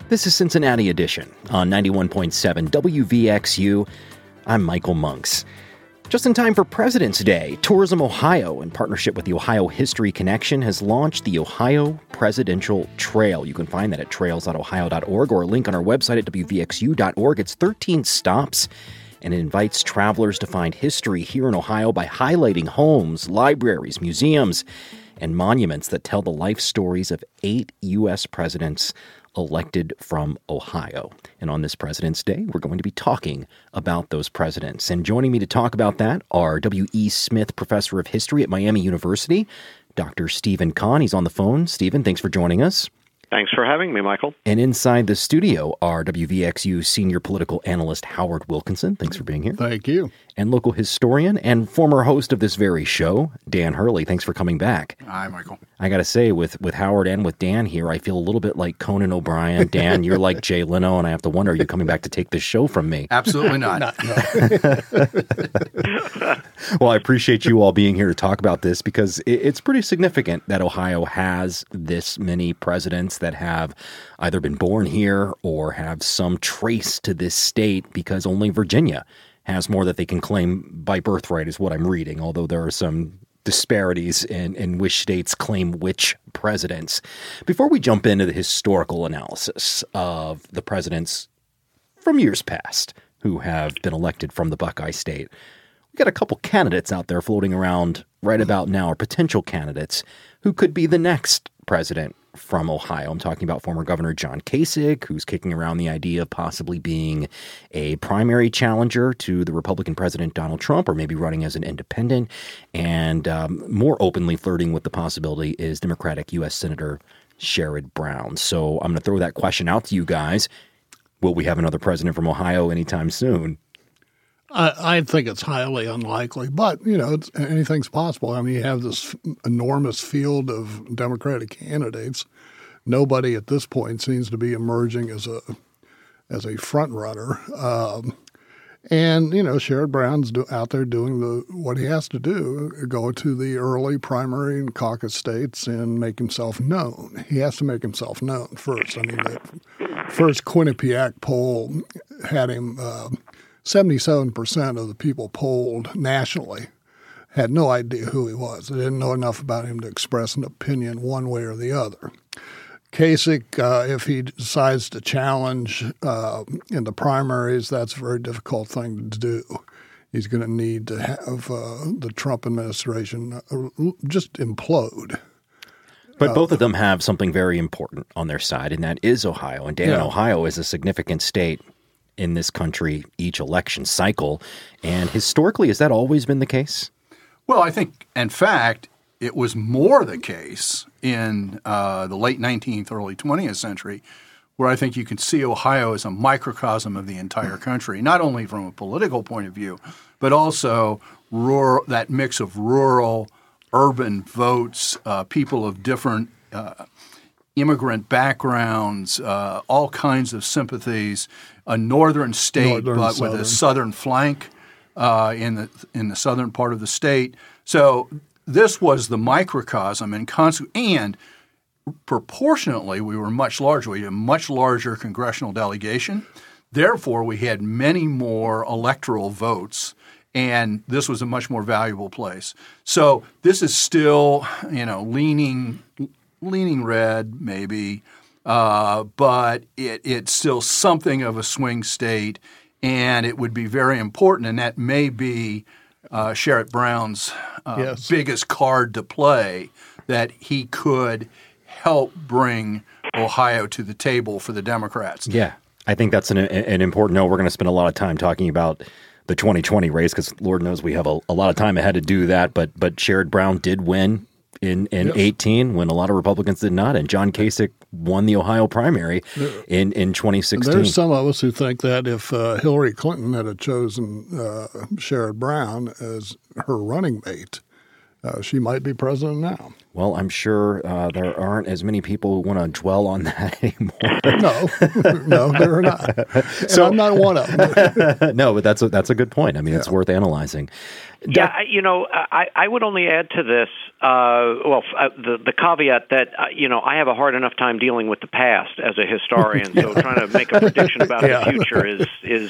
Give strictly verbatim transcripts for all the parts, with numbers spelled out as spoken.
This is Cincinnati Edition on ninety-one point seven W V X U. I'm Michael Monks. Just in time for President's Day, Tourism Ohio, in partnership with the Ohio History Connection, has launched the Ohio Presidential Trail. You can find that at trails dot ohio dot org or a link on our website at w v x u dot org. It's thirteen stops, and it invites travelers to find history here in Ohio by highlighting homes, libraries, museums, and monuments that tell the life stories of eight U S presidents elected from Ohio. And on this President's Day, we're going to be talking about those presidents. And joining me to talk about that are W E. Smith Professor of History at Miami University, Doctor Stephen Kahn. He's on the phone. Stephen, thanks for joining us. Thanks for having me, Michael. And inside the studio are W V X U Senior Political Analyst Howard Wilkinson. Thanks for being here. Thank you. And local historian and former host of this very show, Dan Hurley. Thanks for coming back. Hi, Michael. I got to say, with, with Howard and with Dan here, I feel a little bit like Conan O'Brien. Dan, you're like Jay Leno, and I have to wonder, are you coming back to take this show from me? Absolutely not. Not no. Well, I appreciate you all being here to talk about this because it, it's pretty significant that Ohio has this many presidents that have either been born here or have some trace to this state, because only Virginia has more that they can claim by birthright, is what I'm reading, although there are some disparities in, in which states claim which presidents. Before we jump into the historical analysis of the presidents from years past who have been elected from the Buckeye State, we got a couple candidates out there floating around right about now, or potential candidates who could be the next president from Ohio. I'm talking about former Governor John Kasich, who's kicking around the idea of possibly being a primary challenger to the Republican President Donald Trump, or maybe running as an independent. And um, more openly flirting with the possibility is Democratic U S Senator Sherrod Brown. So I'm going to throw that question out to you guys. Will we have another president from Ohio anytime soon? I, I think it's highly unlikely, but, you know, it's, anything's possible. I mean, you have this enormous field of Democratic candidates. Nobody at this point seems to be emerging as a as a front runner. Um, and, you know, Sherrod Brown's do, out there doing the what he has to do, go to the early primary and caucus states and make himself known. He has to make himself known first. I mean, the first Quinnipiac poll had him uh, – seventy-seven percent of the people polled nationally had no idea who he was. They didn't know enough about him to express an opinion one way or the other. Kasich, uh, if he decides to challenge uh, in the primaries, that's a very difficult thing to do. He's going to need to have uh, the Trump administration uh, just implode. But both of them have something very important on their side, and that is Ohio. And Dan, Yeah. Ohio is a significant state in this country each election cycle. And historically, has that always been the case? Well, I think, in fact, it was more the case in uh, the late nineteenth, early twentieth century, where I think you can see Ohio as a microcosm of the entire country, not only from a political point of view, but also rural, that mix of rural, urban votes, uh, people of different uh, immigrant backgrounds, uh, all kinds of sympathies. A northern state, Northern, but southern. with a southern flank uh, in the in the southern part of the state. So this was the microcosm, and cons- and proportionately, we were much larger. We had a much larger congressional delegation. Therefore, we had many more electoral votes, and this was a much more valuable place. So this is still, you know, leaning leaning red, maybe. Uh, but it, it's still something of a swing state, and it would be very important, and that may be uh, Sherrod Brown's uh, Yes. biggest card to play, that he could help bring Ohio to the table for the Democrats. Yeah, I think that's an, an important note. We're going to spend a lot of time talking about the twenty twenty race because Lord knows we have a, a lot of time ahead to do that, but but Sherrod Brown did win in, in Yes. eighteen when a lot of Republicans did not, and John Kasich won the Ohio primary in, in twenty sixteen. There's some of us who think that if uh, Hillary Clinton had chosen uh, Sherrod Brown as her running mate, uh, she might be president now. Well, I'm sure uh, there aren't as many people who want to dwell on that anymore. No, no, there are not. And so, I'm not one of them. No, but that's a, that's a good point. I mean, yeah. It's worth analyzing. Yeah, I, you know, I, I would only add to this, uh, well, uh, the, the caveat that, uh, you know, I have a hard enough time dealing with the past as a historian, so trying to make a prediction about yeah. the future is is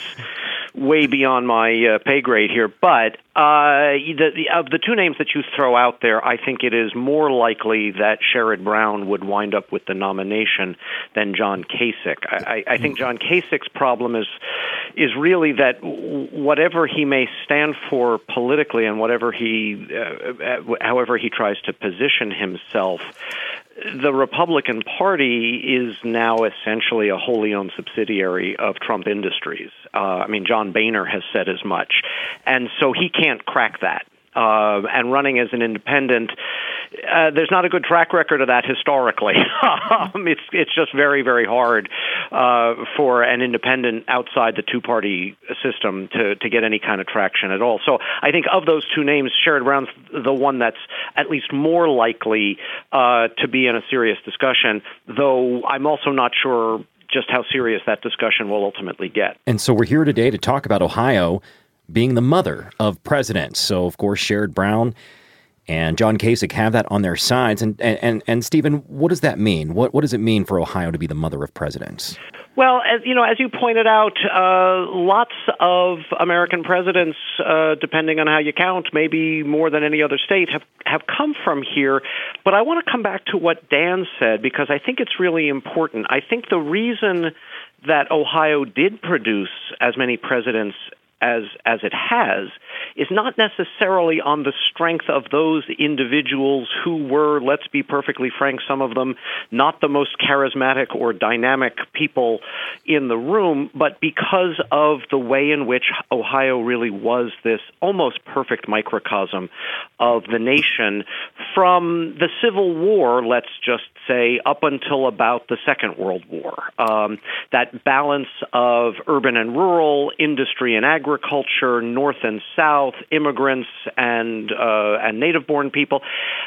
way beyond my uh, pay grade here. But uh, the, the, of the two names that you throw out there, I think it is more likely that Sherrod Brown would wind up with the nomination than John Kasich. I, I think John Kasich's problem is is really that whatever he may stand for politically and whatever he, uh, however he tries to position himself, the Republican Party is now essentially a wholly owned subsidiary of Trump Industries. Uh, I mean, John Boehner has said as much. And so he can't crack that. Uh, and running as an independent, uh, there's not a good track record of that historically. um, it's it's just very, very hard uh, for an independent outside the two-party system to, to get any kind of traction at all. So I think of those two names, Sherrod Brown's the one that's at least more likely uh, to be in a serious discussion, though I'm also not sure just how serious that discussion will ultimately get. And so we're here today to talk about Ohio being the mother of presidents. So, of course, Sherrod Brown and John Kasich have that on their sides. And, and, and Stephen, what does that mean? What, what does it mean for Ohio to be the mother of presidents? Well, as you know, as you pointed out, uh, lots of American presidents, uh, depending on how you count, maybe more than any other state, have, have come from here. But I want to come back to what Dan said, because I think it's really important. I think the reason that Ohio did produce as many presidents as as it has is not necessarily on the strength of those individuals who were, let's be perfectly frank, some of them not the most charismatic or dynamic people in the room, but because of the way in which Ohio really was this almost perfect microcosm of the nation from the Civil War, let's just say, up until about the Second World War. Um, that balance of urban and rural, industry and agriculture, north and south, immigrants and uh, and native-born people.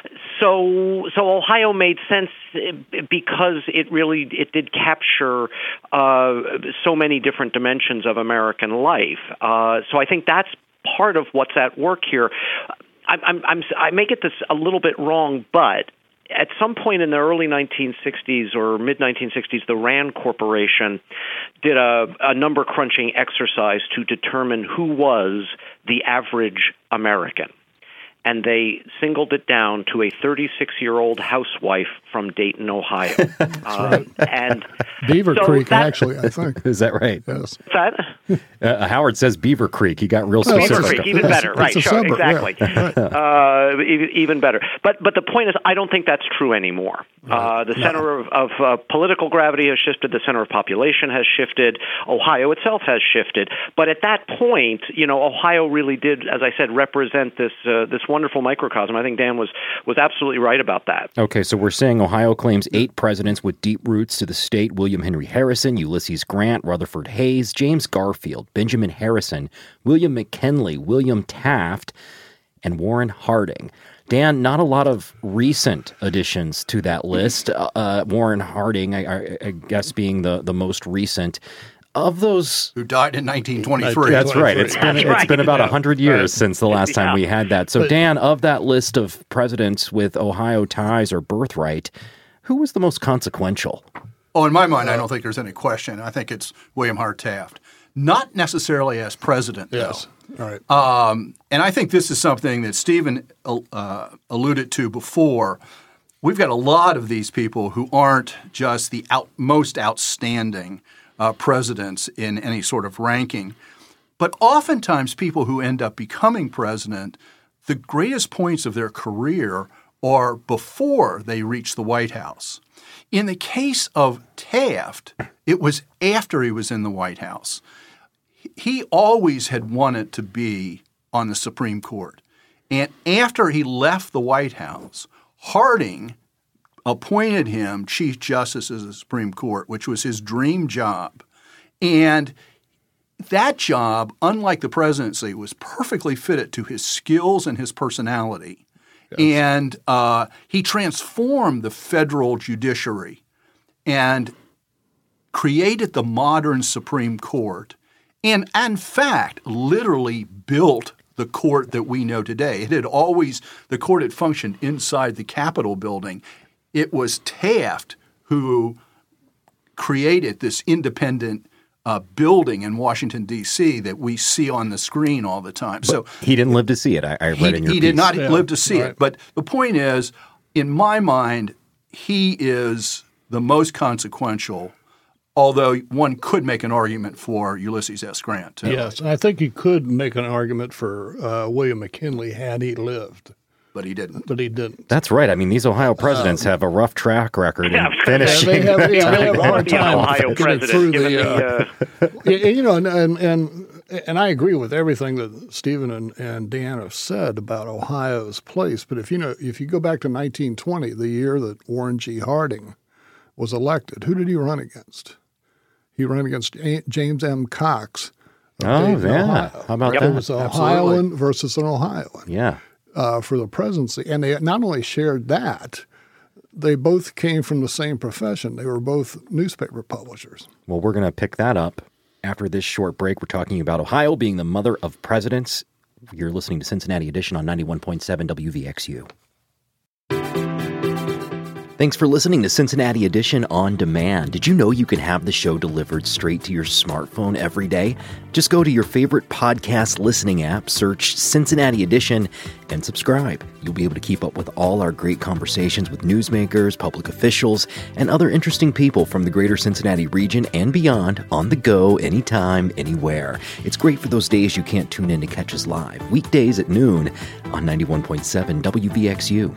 So, so Ohio made sense because it really it did capture uh, so many different dimensions of American life. Uh, so I think that's part of what's at work here. I, I'm, I'm, I may get this a little bit wrong, but at some point in the early nineteen sixties or mid nineteen sixties, the Rand Corporation did a, a number-crunching exercise to determine who was the average American. And they singled it down to a thirty-six-year-old housewife from Dayton, Ohio. That's um, right. And Beaver so Creek, that, actually, I think. Is that right? Yes. That? Uh, Howard says Beaver Creek. He got real Beaver specific. Creek, even better. Right, sure, suburb, exactly. Yeah. uh, even, even better. But but the point is, I don't think that's true anymore. Right. Uh, the No. center of, of uh, political gravity has shifted. The center of population has shifted. Ohio itself has shifted. But at that point, you know, Ohio really did, as I said, represent this uh, this wonderful microcosm. I think Dan was was absolutely right about that. Okay, so we're saying Ohio claims eight presidents with deep roots to the state: William Henry Harrison, Ulysses Grant, Rutherford Hayes, James Garfield, Benjamin Harrison, William McKinley, William Taft, and Warren Harding. Dan, not a lot of recent additions to that list. Uh, Warren Harding, I, I, I guess, being the, the most recent. Of those who died in nineteen twenty-three. That's right. It's been That's it's right. been about one hundred years Right. since the last time Yeah. we had that. So, But- Dan, of that list of presidents with Ohio ties or birthright, who was the most consequential? Oh, in my mind, I don't think there's any question. I think it's William Hart Taft. Not necessarily as president, Yes. though. All right. Um, and I think this is something that Stephen uh, alluded to before. We've got a lot of these people who aren't just the out, most outstanding uh, presidents in any sort of ranking, but oftentimes people who end up becoming president, the greatest points of their career are before they reach the White House. In the case of Taft, it was after he was in the White House. He always had wanted to be on the Supreme Court. And after he left the White House, Harding appointed him Chief Justice of the Supreme Court, which was his dream job. And that job, unlike the presidency, was perfectly fitted to his skills and his personality. And uh, he transformed the federal judiciary and created the modern Supreme Court and, in fact, literally built the court that we know today. It had always – the court had functioned inside the Capitol building. It was Taft who created this independent uh, building in Washington, D C that we see on the screen all the time. But so he didn't live to see it. I, I read he, in your He piece. did not Yeah, live to see right. it. But the point is, in my mind, he is the most consequential, although one could make an argument for Ulysses S. Grant, too. Yes, and I think you could make an argument for uh, William McKinley had he lived, But he didn't. but he didn't. That's right. I mean, these Ohio presidents have a rough track record Yeah, in I was gonna say, finishing. they have, yeah, they have a One hard of the time Ohio getting through presidents, given the, uh, the, uh, Yeah, you know, and, and and and I agree with everything that Stephen and, and Dan have said about Ohio's place. But if you know, if you go back to nineteen twenty, the year that Warren G. Harding was elected, who did he run against? He ran against A- James M. Cox. of Oh, Dayton, yeah. Ohio. How about It that? was an Absolutely. Ohioan versus an Ohioan Yeah. uh, for the presidency, and they not only shared that, they both came from the same profession. They were both newspaper publishers. Well, we're going to pick that up after this short break. We're talking about Ohio being the mother of presidents. You're listening to Cincinnati Edition on ninety-one point seven W V X U. Thanks for listening to Cincinnati Edition On Demand. Did you know you can have the show delivered straight to your smartphone every day? Just go to your favorite podcast listening app, search Cincinnati Edition, and subscribe. You'll be able to keep up with all our great conversations with newsmakers, public officials, and other interesting people from the greater Cincinnati region and beyond on the go, anytime, anywhere. It's great for those days you can't tune in to catch us live, weekdays at noon on ninety-one point seven W V X U.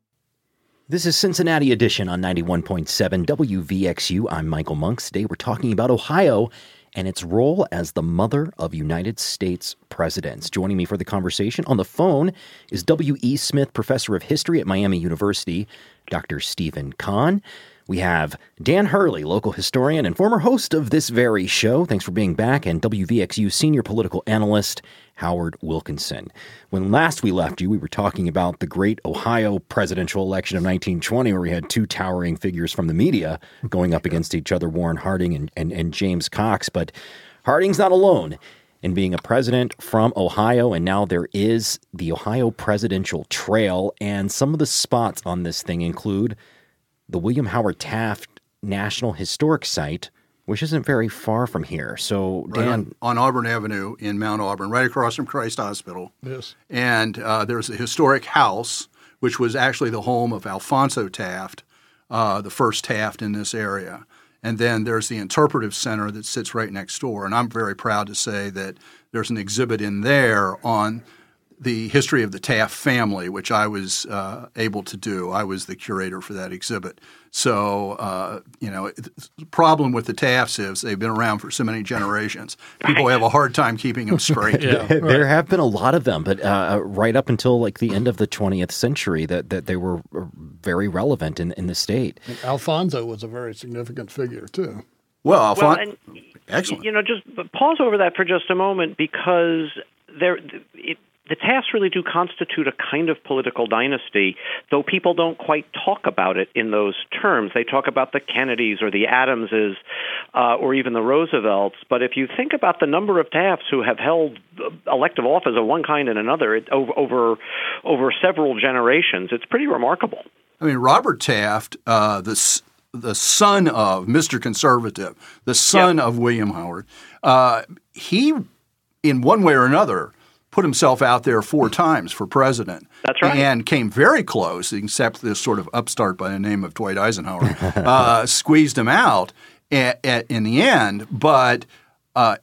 This is Cincinnati Edition on ninety-one point seven W V X U. I'm Michael Monks. Today we're talking about Ohio and its role as the mother of United States presidents. Joining me for the conversation on the phone is W E. Smith Professor of History at Miami University, Doctor Stephen Kahn. We have Dan Hurley, local historian and former host of this very show. Thanks for being back. And W V X U senior political analyst, Howard Wilkinson. When last we left you, we were talking about the great Ohio presidential election of nineteen twenty, where we had two towering figures from the media going up against each other, Warren Harding and, and, and James Cox. But Harding's not alone in being a president from Ohio, and now there is the Ohio Presidential Trail. And some of the spots on this thing include the William Howard Taft National Historic Site, which isn't very far from here. So, Right Dan, on, on Auburn Avenue in Mount Auburn, right across from Christ Hospital. Yes. And uh, there's a historic house, which was actually the home of Alphonso Taft, uh, the first Taft in this area. And then there's the Interpretive Center that sits right next door. And I'm very proud to say that there's an exhibit in there on the history of the Taft family, which I was uh, able to do. I was the curator for that exhibit. So, uh, you know, the problem with the Tafts is they've been around for so many generations. People have a hard time keeping them straight. Yeah. there have been a lot of them, but uh, right up until like the end of the twentieth century, that, that they were very relevant in, in the state. And Alfonso was a very significant figure, too. Well, well, Alphon- and excellent. you know, just pause over that for just a moment, because there, it, the Tafts really do constitute a kind of political dynasty, though people don't quite talk about it in those terms. They talk about the Kennedys or the Adamses uh, or even the Roosevelts. But if you think about the number of Tafts who have held elective office of one kind and another it, over, over over several generations, it's pretty remarkable. I mean, Robert Taft, uh, the s- the son of Mister Conservative, the son Yep. of William Howard, uh, he, in one way or another, put himself out there four times for president. That's right. And came very close, except this sort of upstart by the name of Dwight Eisenhower, uh, squeezed him out at, at, in the end. But uh,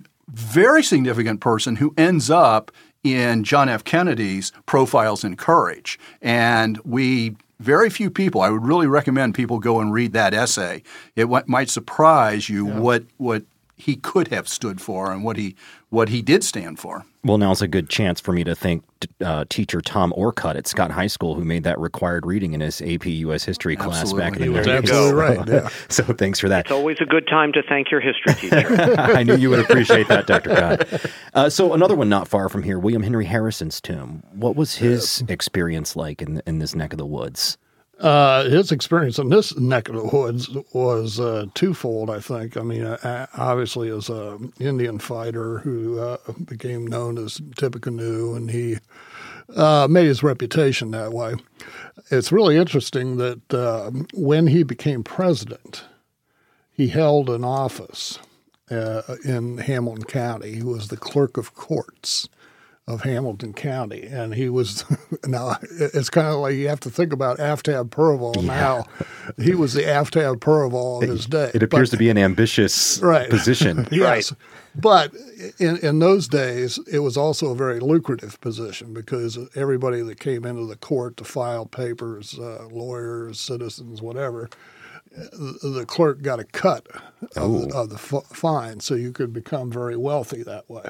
very significant person who ends up in John F. Kennedy's Profiles in Courage. And we very few people, I would really recommend people go and read that essay. It w- might surprise you Yeah. what what he could have stood for and what he what he did stand for. Well, now's a good chance for me to thank uh, teacher Tom Orcutt at Scott High School, who made that required reading in his A P U S history class Absolutely. back in He the was day. absolutely right. Yeah. So thanks for that. It's always a good time to thank your history teacher. I knew you would appreciate that, Doctor Cott. Uh, so another one not far from here, William Henry Harrison's tomb. What was his experience like in in this neck of the woods? Uh, his experience in this neck of the woods was uh, twofold, I think. I mean, uh, obviously as an Indian fighter who uh, became known as Tippecanoe, and he uh, made his reputation that way. It's really interesting that uh, when he became president, he held an office uh, in Hamilton County. He was the clerk of courts of Hamilton County, and he was now it's kind of like you have to think about Aftab Purval now. He was the Aftab Purval of his day. It appears but, to be an ambitious right. position. Yes, but in in those days, it was also a very lucrative position because everybody that came into the court to file papers, uh, lawyers, citizens, whatever, the clerk got a cut of, the, of the fine, so you could become very wealthy that way.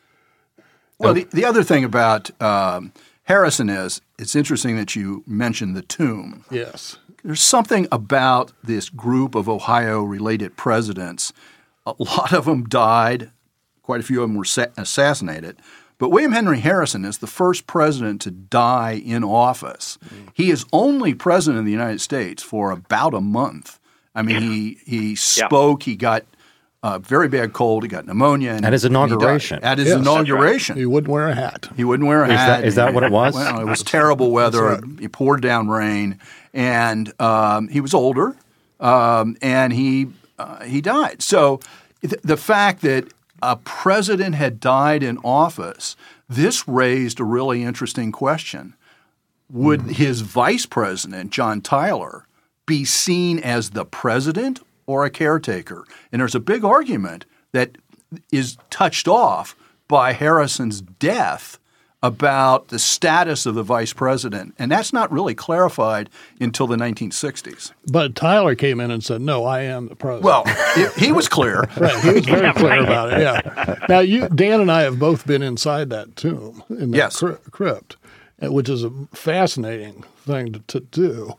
Well, the, the other thing about um, Harrison is it's interesting that you mentioned the tomb. Yes. There's something about this group of Ohio-related presidents. A lot of them died. Quite a few of them were sa- assassinated. But William Henry Harrison is the first president to die in office. Mm. He is only president of the United States for about a month. I mean, he he spoke. Yeah. He got a very bad cold. He got pneumonia. And at his inauguration. At his yes, inauguration. Right. He wouldn't wear a hat. He wouldn't wear a is hat. That, is that what it was? Well, it was terrible weather. Right. It poured down rain. And um, he was older, um, and he uh, he died. So th- the fact that a president had died in office, this raised a really interesting question. Would mm. his vice president, John Tyler, be seen as the president or a caretaker? And there's a big argument that is touched off by Harrison's death about the status of the vice president. And that's not really clarified until the nineteen sixties. But Tyler came in and said, no, I am the president. Well, it, he was clear. Right, he was very yeah, clear right. about it, yeah. Now, you, Dan and I have both been inside that tomb, in that yes. crypt, which is a fascinating thing to, to do.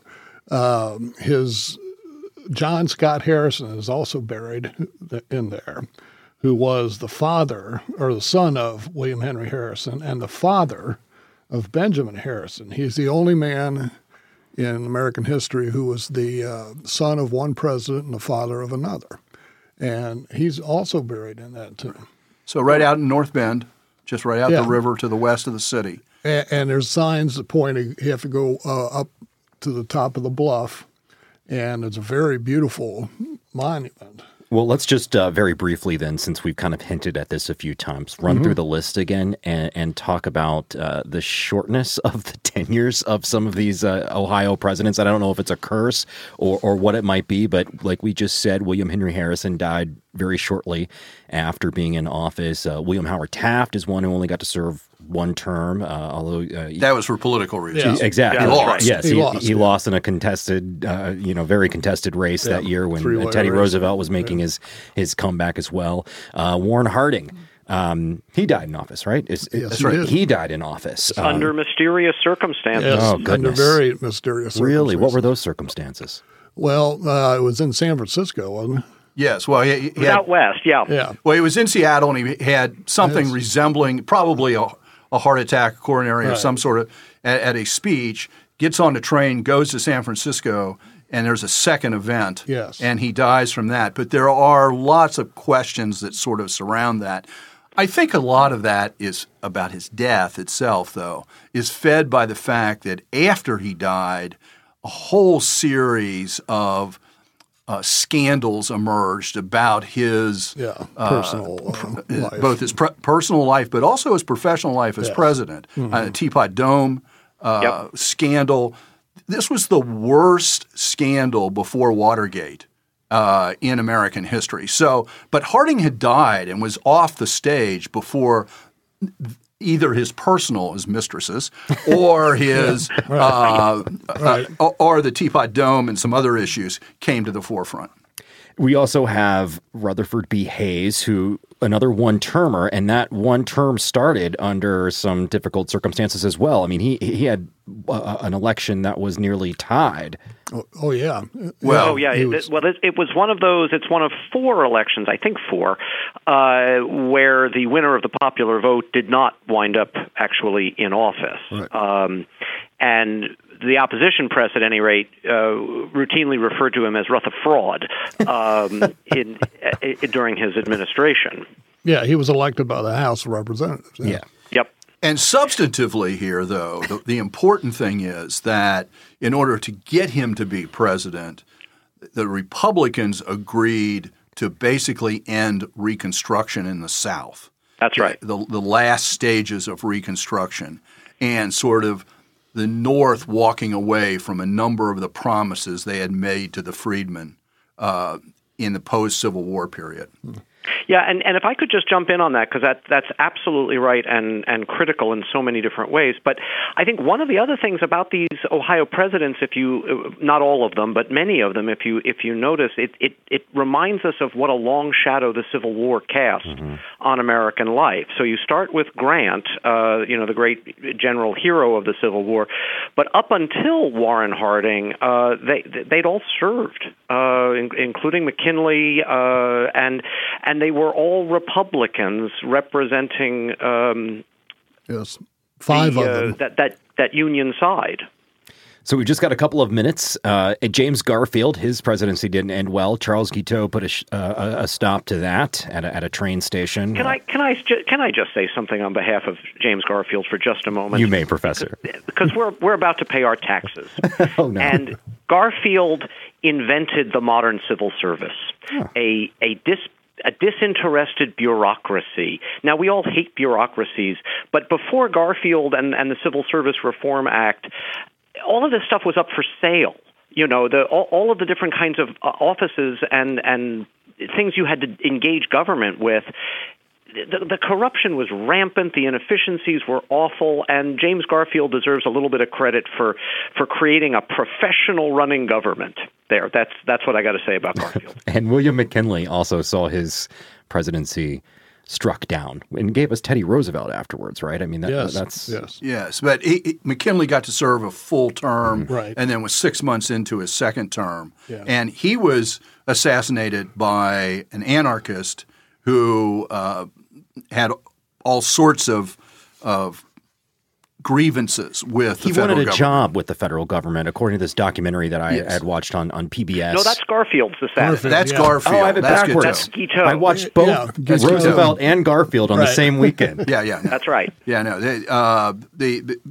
Um, his John Scott Harrison is also buried in there, who was the father or the son of William Henry Harrison and the father of Benjamin Harrison. He's the only man in American history who was the uh, son of one president and the father of another. And he's also buried in that tomb. So right out in North Bend, just right out yeah. the river to the west of the city. And, and there's signs that pointing you have to go uh, up to the top of the bluff, and it's a very beautiful monument. Well, let's just uh, very briefly then, since we've kind of hinted at this a few times, run mm-hmm. through the list again and, and talk about uh, the shortness of the tenures of some of these uh, Ohio presidents. I don't know if it's a curse or, or what it might be, but like we just said, William Henry Harrison died very shortly after being in office. Uh, William Howard Taft is one who only got to serve one term, uh, although uh, that was for political reasons. Yeah. Exactly, yeah, he lost. Yes, he, he, lost, he yeah. lost in a contested, uh, you know, very contested race yeah. that year when uh, Teddy race. Roosevelt was making yeah. his his comeback as well. Uh, Warren Harding. Um, he died in office, right? Is, yes, that's right. He, he died in office um, under mysterious circumstances. Yes, oh, goodness. Under very mysterious circumstances. Really, what were those circumstances? Well, uh, it was in San Francisco, wasn't it? Yes. Well, he, he it was had, out west. Yeah. Yeah. Well, he was in Seattle, and he had something yes. resembling probably a, a heart attack, coronary, right. or some sort of at, at a speech. Gets on the train, goes to San Francisco, and there's a second event, yes. and he dies from that. But there are lots of questions that sort of surround that. I think a lot of that is about his death itself, though, is fed by the fact that after he died, a whole series of uh, scandals emerged about his yeah, personal uh, uh, life. both his pre- personal life, but also his professional life as yes. president. Mm-hmm. Uh, Teapot Dome uh, yep. scandal. This was the worst scandal before Watergate uh, in American history. So, but Harding had died and was off the stage before either his personal, his mistresses, or his, yeah, right. uh, right. uh, or the Teapot Dome and some other issues came to the forefront. We also have Rutherford B. Hayes, who another one-termer, and that one term started under some difficult circumstances as well. I mean, he he had uh, an election that was nearly tied. Oh, oh yeah. Well, oh, yeah. It was, it, well, it, it was one of those. It's one of four elections, I think four, uh, where the winner of the popular vote did not wind up actually in office, right. um, and the opposition press, at any rate, uh, routinely referred to him as Rutherford um, in, in during his administration. Yeah, he was elected by the House of Representatives. Yeah. yeah. Yep. And substantively here, though, the, the important thing is that in order to get him to be president, the Republicans agreed to basically end Reconstruction in the South. That's right. The, the last stages of Reconstruction, and sort of the North walking away from a number of the promises they had made to the freedmen uh, in the post-Civil War period. Yeah, and, and if I could just jump in on that, because that, that's absolutely right and, and critical in so many different ways. But I think one of the other things about these Ohio presidents, if you, not all of them, but many of them, if you if you notice, it, it, it reminds us of what a long shadow the Civil War cast mm-hmm. on American life. So you start with Grant, uh, you know, the great general hero of the Civil War, but up until Warren Harding, uh, they, they'd all served, uh, in, including McKinley, uh, and and they were all Republicans representing um, yes, five the, of uh, them. that, that, that Union side. So we've just got a couple of minutes. Uh, James Garfield, his presidency didn't end well. Charles Guiteau put a, sh- uh, a stop to that at a, at a train station. Can I can I ju- can I just say something on behalf of James Garfield for just a moment? You may, Professor. Because we're we're about to pay our taxes. Oh no! And Garfield invented the modern civil service, huh. a a dis. a disinterested bureaucracy. Now, we all hate bureaucracies, but before Garfield and, and the Civil Service Reform Act, all of this stuff was up for sale. You know, the all, all of the different kinds of uh, offices and, and things you had to engage government with, the, the corruption was rampant, the inefficiencies were awful, and James Garfield deserves a little bit of credit for, for creating a professional running government. There, that's that's what I got to say about Garfield. And William McKinley also saw his presidency struck down and gave us Teddy Roosevelt afterwards, right? I mean, that, yes, that's yes, yes. But he, he, McKinley got to serve a full term, mm-hmm. right. and then was six months into his second term, yeah. and he was assassinated by an anarchist who uh, had all sorts of of. grievances with the he federal wanted a government. job with the federal government, according to this documentary that I Yes. had watched on, on P B S. No, that's Garfield's assassin. That's Yeah. Garfield. Oh, I have it That's backwards. That's Guiteau. I watched both Yeah, Guiteau. Roosevelt and Garfield on the Right. same weekend. Yeah, yeah. No. That's right. Yeah, no. They, uh, the, the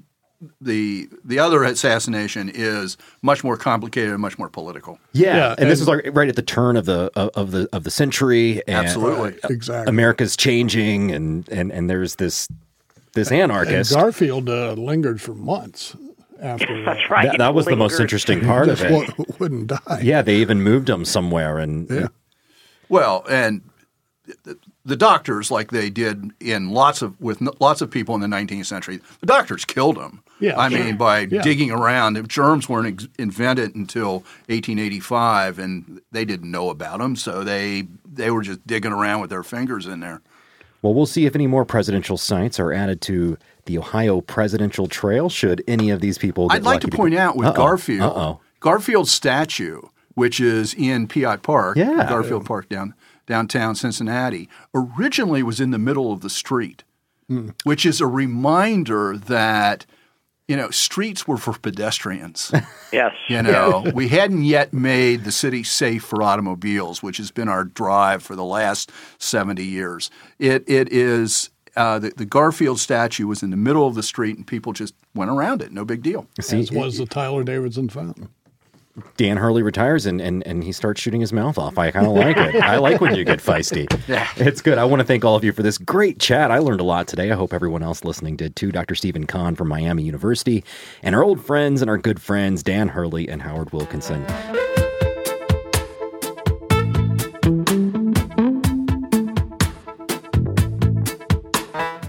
the the other assassination is much more complicated and much more political. Yeah, Yeah, and, and- this is like right at the turn of the of, of the of the century. And Absolutely. exactly. America's changing, and and and there's this this And anarchist. Garfield uh, lingered for months after That's that. right. That, that was the most Lingered. interesting part of Just it. w- wouldn't die. Yeah, they even moved him somewhere, and Yeah. Well, and the, the doctors, like they did in lots of with n- lots of people in the nineteenth century, the doctors killed him. Yeah, I sure. mean, by Yeah. digging around. If germs weren't ex- invented until eighteen eighty-five, and they didn't know about them, so they they were just digging around with their fingers in there. well, we'll see if any more presidential sites are added to the Ohio Presidential Trail. Should any of these people? Get I'd like to lucky point be- out with Uh-oh. Garfield, Uh-oh. Garfield's statue, which is in Piatt Park, Yeah. Garfield Park down downtown Cincinnati, originally was in the middle of the street, Hmm. which is a reminder that you know streets were for pedestrians. Yes. You know, we hadn't yet made the city safe for automobiles, which has been our drive for the last seventy years. It it is. Uh, the, the Garfield statue was in the middle of the street, and people just went around it. No big deal. See, As was the Tyler Davidson fountain. Dan Hurley retires and, and, and he starts shooting his mouth off. I kind of like it. I like when you get feisty. Yeah. It's good. I want to thank all of you for this great chat. I learned a lot today. I hope everyone else listening did too. Doctor Stephen Kahn from Miami University, and our old friends and our good friends, Dan Hurley and Howard Wilkinson.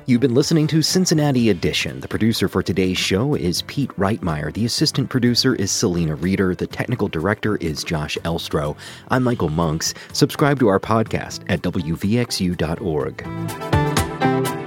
You've been listening to Cincinnati Edition. The producer for today's show is Pete Reitmeyer. The assistant producer is Selena Reeder. The technical director is Josh Elstro. I'm Michael Monks. Subscribe to our podcast at W V X U dot org.